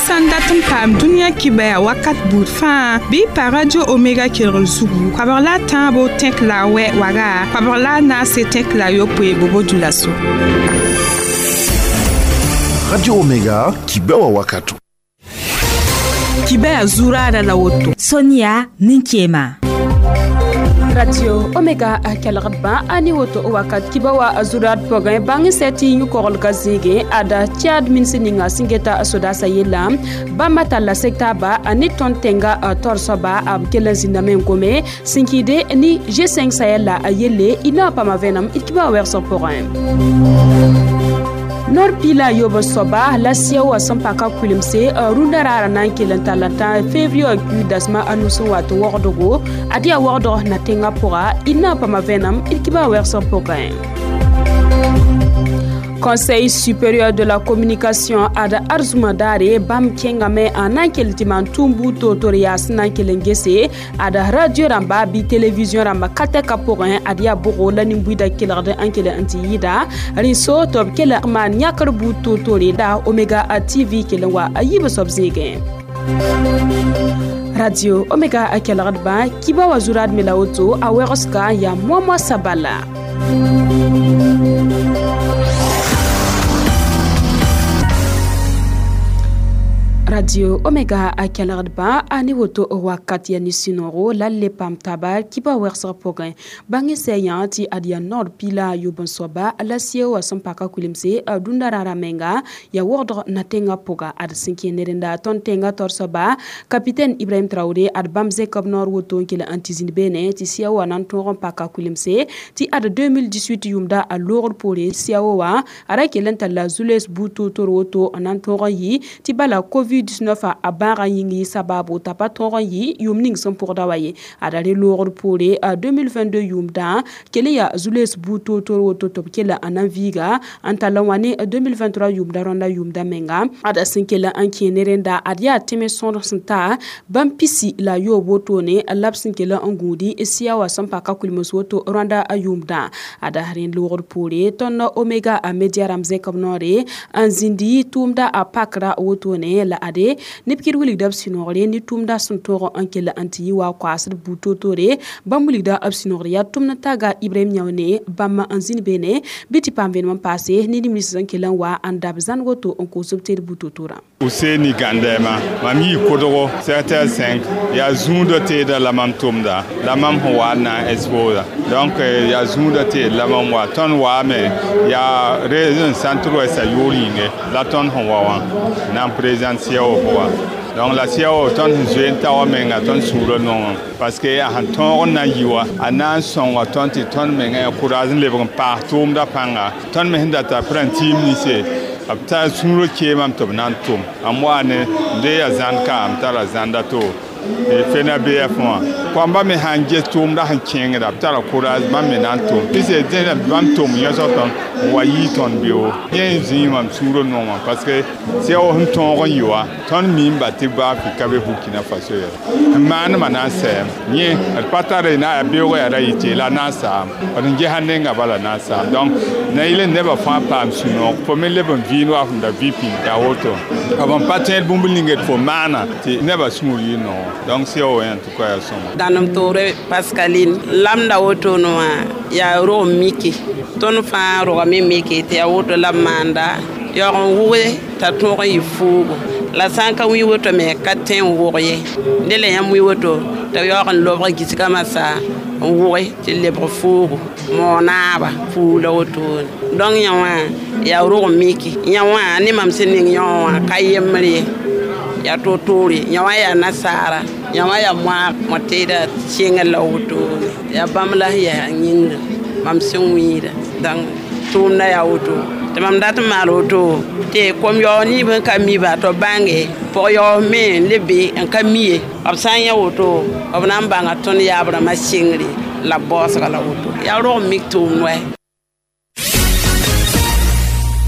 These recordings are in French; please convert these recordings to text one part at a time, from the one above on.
san datum pam dunia kibaya wakat bout fa bi pa radio Omega Kelgol Zugu kabarla tambo tek la we waga kabarla na se tek la yo pwe bobo dulaso Radio Omega kibaya wakatu kibaya zurara la woto Sonia Ninkema Radio Omega Kelgba ani woto wakat kibawa azurat pogan bangi seti nyukol gazige ada Chad minsininga singeta asoda sayela bamata la sekta ba ani tontenga torsoba ab kelazina menkome sinkide ni G5 sayela ayele ina pama venam ikiba werso pogan Nor pila yobo soba la siawa sampaka kulimse rundarara nan talata février dasma anusu watu wordogo adia wordo na tenga pora ina pama venam ikiba werso pogan Conseil supérieur de la communication ada Arzumadare bam kengame anankel timantumbu totorias nankelengese ada radio ramba bi télévision ramba kateka porin adia bogo la nimbuida kelarde ankele antiyida riso top kele man nyakar bu totori da Omega TV kelenwa ayiba sobzege Radio Omega akelarba kiba wazurad melaoto aweroska ya mwa sabala Radio Omega akelarba ani woto wakat ya nisinoro lalle pam tabal kiba wersa pogan bangi seyanti adia nord pila yobonsoba la siewa sampaka kulimse adundara menga ya wordro natenga poga ad sinki nerenda tontenga torsoba capitaine Ibrahim Traoré ad bamze kob nord woto kila antizin bene ti siewa nan toron paka kulimse ti ad 2018 yumda a lord pole siewa ara kelenta la zules buto toroto nan toron yi ti bala covid 19 a bara yingi sababu tapaton yi yumning son pour dawaye adare lord pole a 2022 yumda kele ya zules buto toro top kela ananviga antalawani 2023 yumda ronda yumda menga ada sinkela ankinerenda adia teme son santa bampisi la yo botone lapsinkela angudi siawa sampaka kulmosoto ronda ayumda ada harin lord pole ton Omega a media ramze komnore anzindi tumda a pakra wotone la ade nipkir wilig dab sinore ni tumda suntoro ankela anti wa kwasr butotore bamulig da absinore ya tumna taga Ibrahim Nyawne bamma anzin bene biti pamven passé ni ministre ankela wa andab zan woto onko subter butotora Useni gandema mami kodogo certain 5 ya zunda te da la mam tumda la mam wana exposa donc ya zunda te la mam wa ton wa me ya raison centro esa yoringe la ton wa na présidentiel donc la siao ton jenta wa menga ton suro non parce que a ton na yiwa anan son wa ton ti ton menga courage le bon partout da panga ton me hinda ta prantim ni se apta suro ke mam to nan tum amwane de ya zanka am tara zanda to e fena bf moi kwamba me hanje tum da han kenga tara courage ba me nan tum pise de bam tum yo so ton wa yi ton bio yen zi mam suro non parce que c'est au ton yiwa ton mimba ti ba fi kabe Burkina Faso ya man manase ni patare na bio ya raiti la nasa on je hanenga bala nasa donc na ile never fa pam suno pour me le bon vino af da vp ya auto avant patel bumbulinget for mana ti never small you know donc c'est au en tout cas son danam tore Pascaline lamda auto no ya ro miki ton fa ro mi miki ti auto la manda yo wuwe ta to yi fugo la sanka wi woto me katen woye ndele yam wi woto ta yo kan lobre gisika masa woye ti lebre fugo monaba fu lo woto donc yawa ya ro miki yawa ni mam sening yawa kayemri ya totori yawa ya nasara yawa ya mwa moteda chenga lo woto ya bamla ya nyinda mam senwida donc tumna ya woto tamam dat maroto te kom yo ni ben kami ba to bange po yo me lebe en kami absan ya woto abnan banga ton ya abra ma singri la boss la woto ya ro miktum we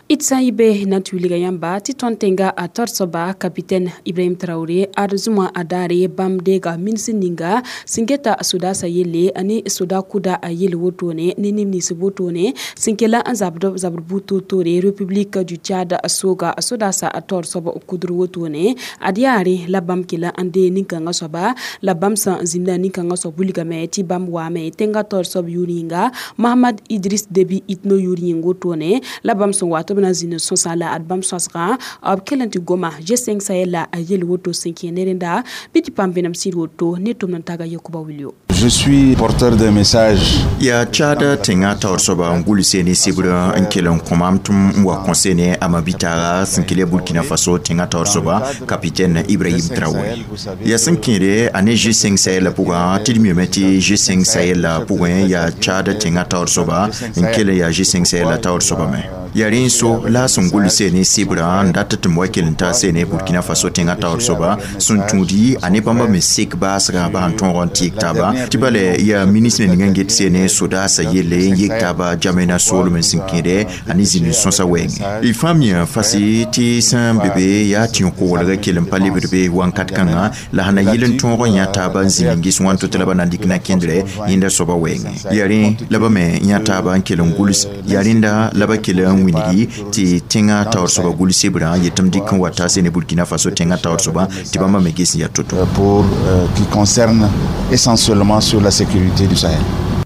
Itsaibe natuliga yamba titontenga a torsoba capitaine Ibrahim Traoré arzuma adare bamdega minsininga singeta suda sayele ani suda kuda ayele wotone ninimni subotone sinkela zabrubuto tore République du Tchad asoga asoda sa atorsoba okudru wotone adiari labam kila ande ninkanga soba labam sa zimna ninkanga sobuliga meti bam wame tenga torsob yuringa Mohamed Idriss Déby itno yuringo tone labam so wato na zine sonsala adbam sosra ab kelanti goma G5 Sahel ayel woto 5 nerenda biti pambenam sir woto netum nantaga yokuba wilio. Je suis porteur d'un message. Ya Tchada tenga torsoba ngulu seni sibra ankelon komamtum wa konsene amabitara sinkile Burkina Faso tenga torsoba capitaine Ibrahim Traoré. Ya sinkire ane G5 Sahel pour tilmiometi G5 Sahel pour ya Tchada tenga torsoba nkele ya G5 Sahel torsoba me. Yarin so la sungulu seni sibra ndata mwakilnta seni Burkina Faso tenga torsoba suntundi ane bamba mesik basra ba anton tiktaba tibale ya ministre ninganget sene soda sayele yektaba jamena solo mensinkire anizini sonsa wenge ifamia fasi ti san bebe ya tionko wala kelem pali bebe wankat kanga la hana yelen tonro nyata ba nzilingi swanto telaba nandikna kendre yinda soba wenge yari laba me nyata ba kelem gulis yarinda laba kelem winigi ti tenga tawr soba gulise bra yetam dikon wata sene Burkina Faso tenga tawr soba tibama megisi ya toto pour qui concerne essentiellement sur la sécurité du Sahel.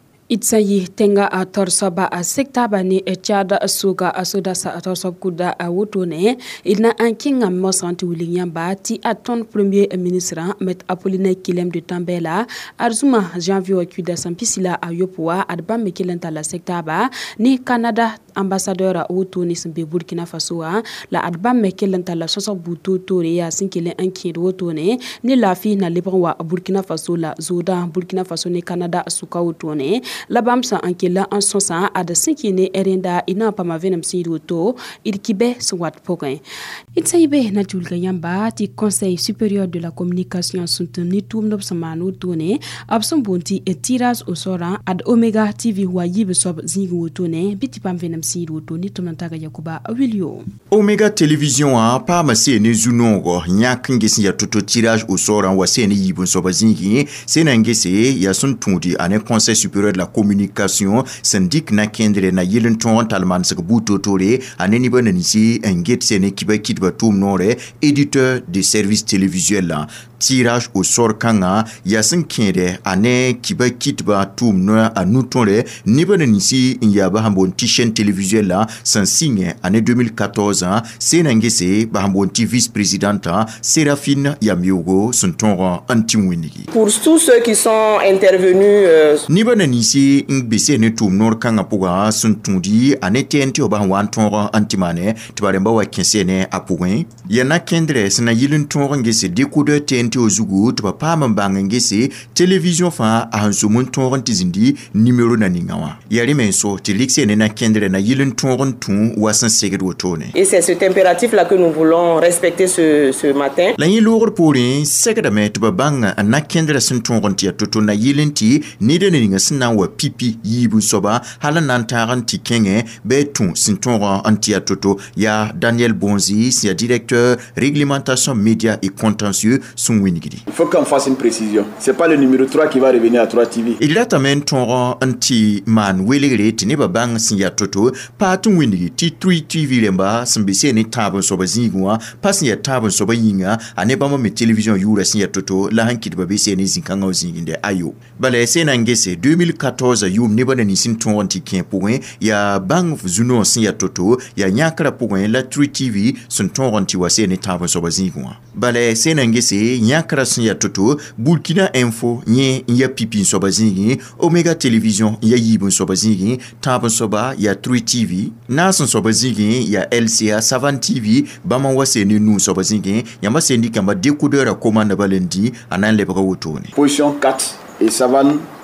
Itsayi tenga a torsoba a sektaba ni Tchad suga asoda sa torsob kuda a wotone ilna ankinga mosanti Williamba ti aton premier ministre met Apollinaire Kilem de Tambela arzuma janvier kuda sampisila a yopwa adba mekelenta la sektaba ni Canada ambassadeur wotone simbe Burkina Faso la adba mekelenta la soso buto tore ya sinkele ankin wotone ni la fi na lebwa Burkina Faso la zoda Burkina Faso ni Canada suka wotone labamsa ankela en sonsa ada sinkine erenda ina pama venam siruto irkibe swat pogain itsaibe na julga yamba ti conseil supérieur de la communication soutenu tumnop samanu tone abson bonti et tirage au sort ad Omega TV wayibe sob zingu tone biti pam venam siruto ni tumntaga yakuba wilio Omega Television a pa mase ne zunongo nyak ngesi ya toto tirage au sort wa sene yibun sob zingi sene ngesi ya sun tundi ane conseil supérieur de la communication syndic na kendre na yelen ton talman sak buto tore aneni bananisi enget sene kiba kitba tum nore éditeur de services télévisuels là tirage au sort kanga yasin kendre ane kiba kitba tum no anutore ni bananisi yaba hambon chaîne télévisuelle là sans signe année 2014 sene ngese ba hambon vice-présidente Séraphine Yamiogo son ton anti-winigi pour tous ceux qui sont intervenus ni bananisi ngbese ne tum nor kanga puga sun tundi anete enti oba wan tonro antimane tibaremba wa kensene apuwen yana kendre sna yilin tonro ngese décodeur tenti ozugu to pa mambanga ngese télévision fa anzumun tonro tizindi numéro na ningawa yari menso tilixene na kendre na yilin tonro tun wasan seged wotone et c'est cet impératif là que nous voulons respecter ce matin la yilor pourin seged met babanga na kendre sun tonro tia toto na yilinti ni de ninga sna wa pipi yibu soba hala nantaran tikenge betun sintonra antia toto ya Daniel Bonzi c'est directeur réglementation médias et contentieux sunwinigidi. Il faut qu'on fasse une précision. C'est pas le numéro 3 qui va revenir à 3 TV. Il a tamen tonra anti man welegre tineba bang sinya toto patun winigi ti 3 TV lemba sambise ni tabon soba zingwa pas ya tabon soba yinga aneba me télévision yura sinya toto la hankit babese ni zinkanga zinginde ayo bale sena ngese 2014 yum ne bana ni sin ton anti point ya bang zuno sin ya toto ya nyakra point la 3 TV sun ton anti wase ne tabo so bazingwa bale sena ngese nyakra sin ya toto Burkina Info nye ya pipi so bazingi Omega Television ya yibun so bazingi tabo so ba ya 3 TV nason so bazingi ya LCA Savan TV bama wase ne nu so bazingi ya masendi kamba décodeur commande balendi anan le baka wotone position 4 et Savan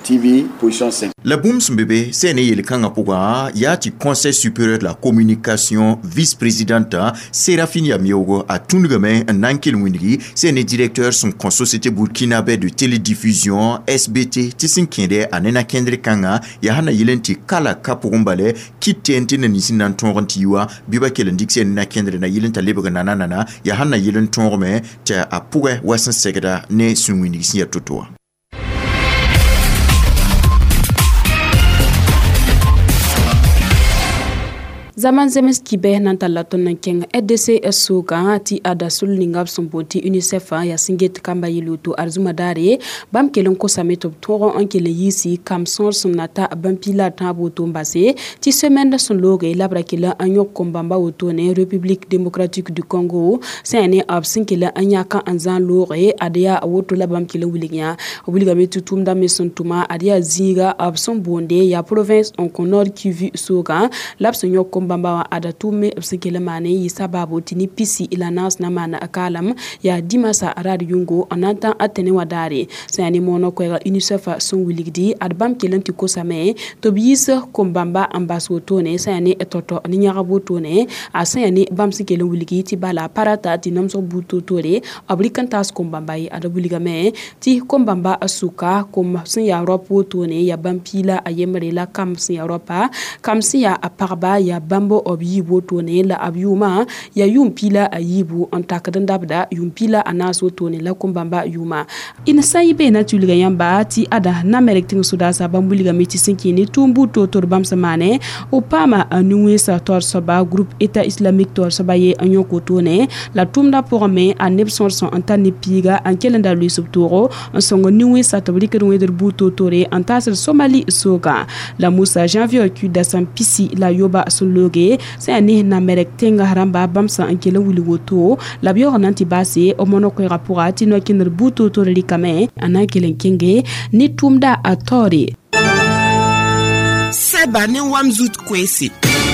TV, position 5. La boum Mbebe, c'est le Kanga Pouga, Yati Conseil supérieur de la communication, vice-présidente, Séraphine Yamiogo, à Tungame, Nankil Winri, c'est le directeur son société burkinabé de télédiffusion, SBT, Tissinkende, Anena Kendre Kanga, Yahana Yelenti Kala Kapurumbale, Kitenti Nisinan Tonrantiwa, Biba Kelendixi na Kendre na Yelenta Lebra Nanana, Yahana Yelen Tonrome, Tia Apouga, Wassan Segada, Ne Sunwini Siatotoa. Zaman zemes kibe nanta laton keng EDC Esuka ti ada sul ningab somboti UNICEF ya singet kamba yilutu arzuma dare bam kelon ko sameto toro ankele yisi kam son sonata bam pila tabo tombase ti semaine son loge labra kila anyo kombamba otone République démocratique du Congo sene absin kila anyaka anzan lore adia woto la bam kila wulinya obliga tutum da meson tuma adia ziga abson bonde ya province en Nord Kivu Soga labson yo bamba adatume absikele mane yi sababu tini pisi ilanas na mana akalam ya dimasa radiyungo ananta atene wadare sayani mono kwega UNICEF son wiligdi adbam kelenti kosame tobis kombamba ambasotone sayani etoto ninyarabo tone asayani bamsikele wiligi ti bala parata ti nomso butotore abrikantas kombamba yi adabuligame ti kombamba asuka kom sin ya ropo tone ya bampila ayemrela kam sin ya ropa kam sin ya aparba ya bambo obibo tone la abiuma ya yumpila ayibu antakadanda dabda yumpila anaso tone la kombamba yuma ina saibe na tuliga yamba ti ada na merekting sudasa bambuliga meti sinkini tumbu totor bamsamane opama anuwe sa torsoba groupe état islamique torsoba ye anyoko tone la tumda porme a 900 antani piga an kelenda lui subtoro en songo nuwe sa tabrika weder buto tore antasel somali soga la musa janvier ku dasam pisi la yoba sunloge c'est ani na merekting haramba bamsa an kelen wuli woto la biyo nanti base o mono ko rapora ti no kinir buto tore likame ana kelen kenge ni tumda atori seba ni wamzut kwesi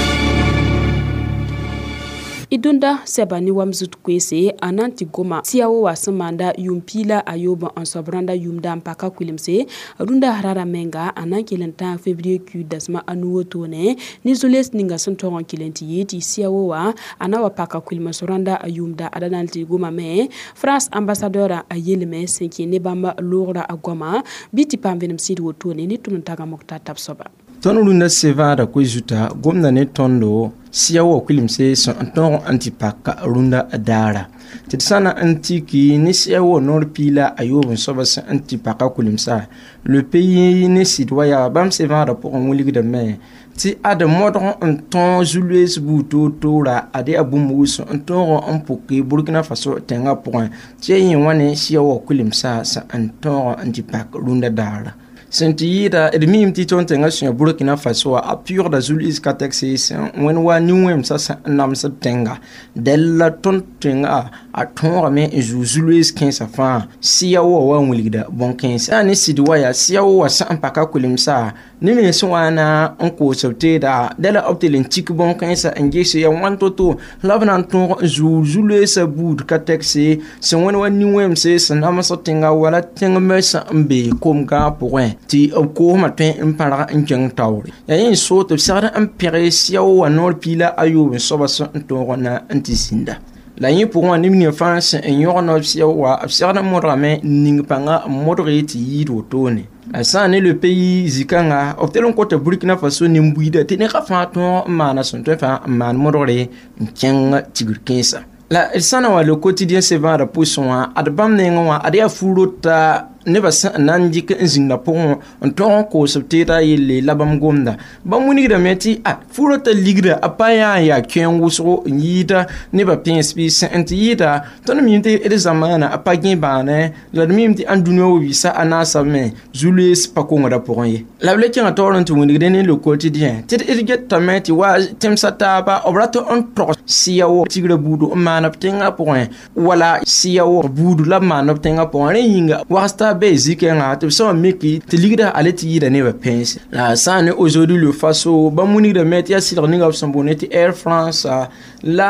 idunda sebani wamzut kwese ananti goma siawo wasamanda yumpila ayoba ansobranda yumda mpaka kwilimse runda harara menga anankilenta février ku dasma anuwo tone nizules ninga sontoron kilenti yeti siawo wa anawa paka kwilma soranda ayumda adananti goma me France ambassadeur ayelme senki nebamba lora agoma biti pamvenum sidi wotone ni tununtaga mokta tapsoba tonulunda sevara kwejuta gomna ne tondo siawo kwilimse son antipaka runda adara titsana antiki ni siawo norpila ayobon sobasa antipaka kwilimsa le pays ne citoyen bam sevara pour un ligue de mai ti ada modron un ton julius buto tora ade abumus un ton en poké Burkina Faso tenga point ti yin wane siawo kwilimsa sa un ton antipaka runda dara sentida edmim ti ton tenga sur Burkina Faso a pure da zulis katex when wa niwem sa nam sa tenga della ton tenga a ton me zulis 15 fa siawo wa wulida bon 15 ani sidwa ya siawo wa sa mpaka kulimsa ni me so wana onko sobteda della optelen tik bon 15 engese ya wantoto lavnan ton zulis bud katex se when wa niwem se nam sa tenga wala tenga me sa mbe komga point ti ko matin impara njeng tawri ya yin so to sara ampere siawo wa nor pila ayo so so to na antisinda la yin pour un nimni France en yorno siawo wa sara morame ning panga modrete yido tone asane le pays zikanga optelon kota Burkina Faso nimbuida tene rafa to mana son to fa man modore njeng tigurkensa la sana wa le quotidien se va da poisson adbam nenga adia furota neba nanji ke nzinga pon onton ko subteta yele labam gomda ba muni da meti furota ligra apaya ya kengu so yida neba PSP sent yida ton minte e zamana apagin bane la mimti anduno wisa anasa me julius pakonga da poye la bleki en torrent muni dene le quotidien tet irget tameti wa temsata ba obrato on pro siawo tigra budu mana tenga point wala siawo budu la mana tenga point yinga wasta basique nga te so meki te ligda aleti yida ne ba pense la sane aujourd'hui le faso ba muni de metia sir ninga samboneti Air France la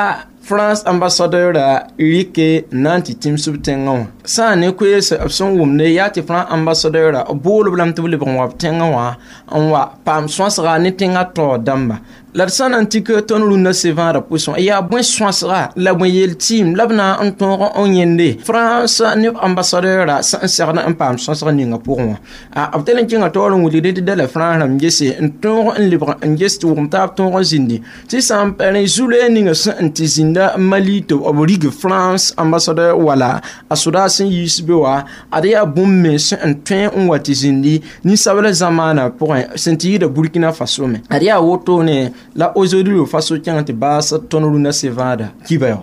France ambassadeur Rike Nanti Tim Subtenga. Sa ne kwes son wumne ya ti France ambassadeur bolo blam to le bon wa tenga wa on wa pam swasra ne tenga to damba. La san antique ton luna se vend à poisson. Il y a bon swasra la moyenne team labna en ton on yende. France ne ambassadeur sans certain un pam swasra ninga pour moi. A obtenen kinga to on wuli de la France am gese en ton libre en geste ou tap ton zindi. Ti sam pele zule ninga san tizinda malito obrigue France ambassadeur wala asuda sin yisbewa adia bomme san twen on watizindi ni sabala zamana pour sentir de Burkina Faso me. Adia woto ne la aujourd'hui au faso tiante basa tonuluna sevada kibayo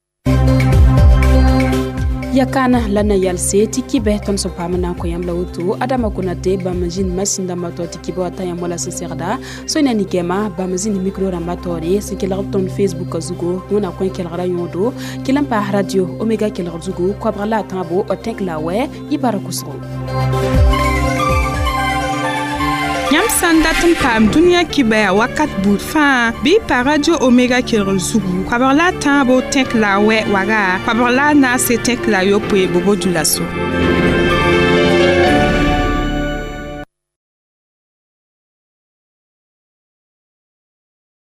yakana lana yalse tikibe ton so pamana ko yam lawto adama kunate bamajin masinda mato tikibe ataya mola seserda so nani kema bamajin micro ramatori sikila ton Facebook azugo nona ko kelra yodo kilampa radio omega kelra zugo ko brala tambo otek lawe ibarakusro Yam sanda tum pam dunia kibaya wakat bout fa bi radio omega kirol sugu kwabarla tambo tek la we waga kwabarla na se tek la yo pwe bobo dulaso